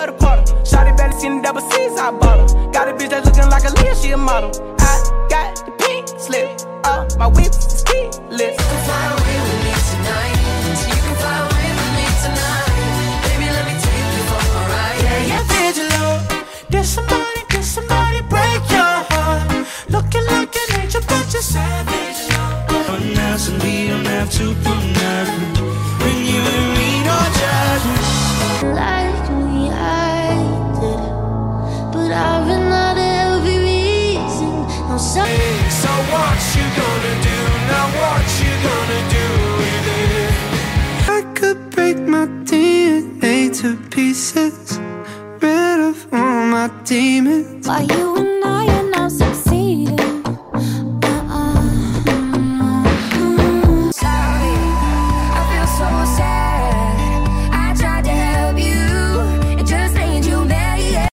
for the quarter. Shawty barely seen the double C's, I bought her. Got a bitch that's looking like a Leah, she a model. I got the pink slip, my whip is keyless. You can fly away with me tonight. You can fly away with me tonight. Baby, let me take you for a ride. Yeah, vigilant. Did somebody break your heart? Looking like an angel, but you're savage. But now, so we don't have to prove nothing. When you and me, no judgment. Like me, I did, but I've been out of every reason. No, So what you gonna do? Now what you gonna do with it? I could break my DNA to pieces, rid of all my demons. why you and